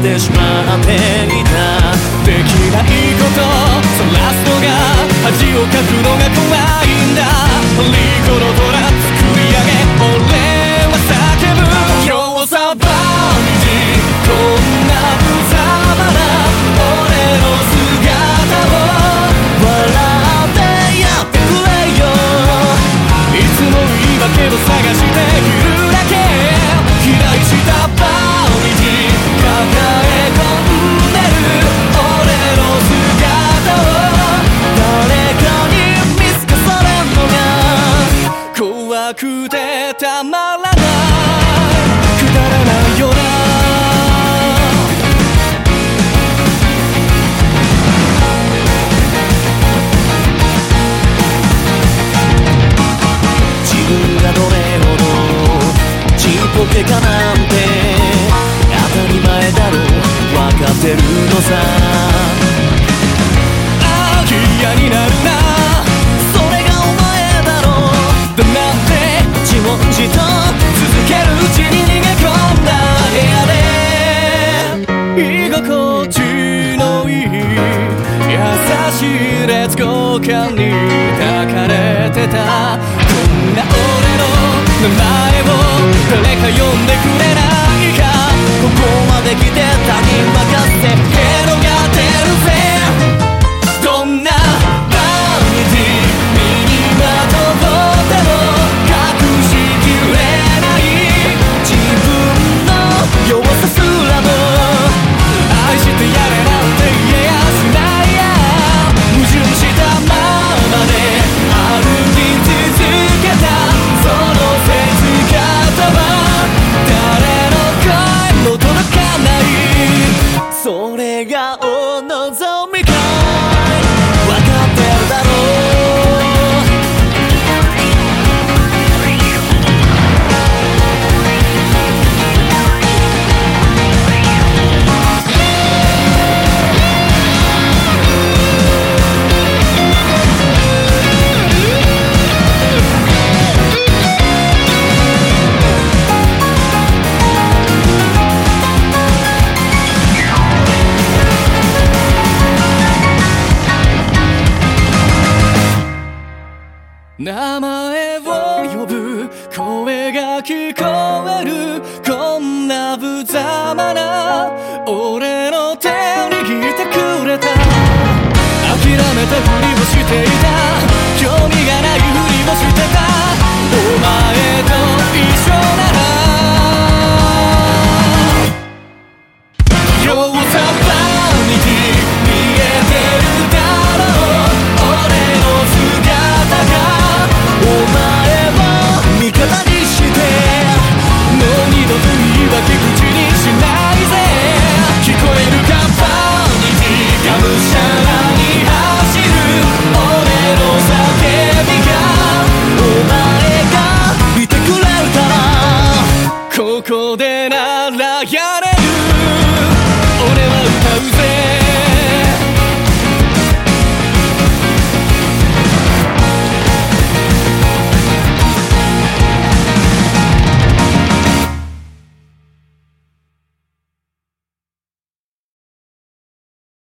てしまっていた。できないことそらすのが恥をかくのが怖いんだ。リコの虎作り上げ俺は叫ぶ。今日さばみじこんな無様な俺の姿を笑ってやってくれよ。いつも言い訳を探しているだけ。飛来したバーミティ抱え込んでる俺の姿を誰かに見透かされんのが怖くてたまらない。くだらないよな。自分がどれほどちっぽけかなんて当たり前だろう分かってるのさ。ああ嫌になるなそれがお前だろう。だなんて自問自答続けるうちに逃げ込んだ部屋で居心地のいい優しい劣交換に抱かれてた。こんな俺の名前を誰か呼んでくれないか。ここまで来て他人任せ広がってるぜ。どんなバニティ身にまとっても隠しきれない自分の弱さすらも愛してやれなんて言えやしないや。矛盾したままで歩き続けたその生き方は誰の声も届かない。それがお望みかい分かってるだろう。名前を呼ぶ声が聞こえる。こんな無様な俺の手を握ってくれた。諦めたふりをしていた。興味がないふりをしてた。お前と一緒なら今日さバニティ見えてるだろう俺の姿が。お前を味方にしてもう二度と言い訳口にしないぜ。聞こえるかバニティがむしゃらに走る俺の叫びが。お前がいてくれるからここでならやれ